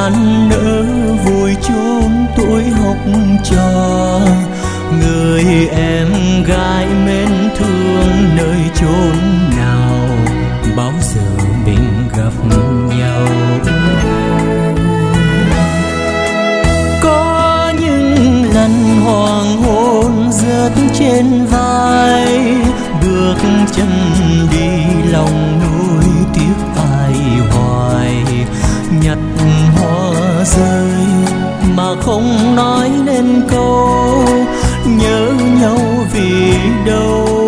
tan nỡ vùi chôn tuổi học trò. Người em gái mến thương nơi chốn nào, bao giờ mình gặp nhau. Có những lần hoàng hôn rớt trên vai, bước chân đi lòng nuối tiếc ai hoài. Nhặt hoa rơi mà không nói nên câu, nhớ nhau vì đâu.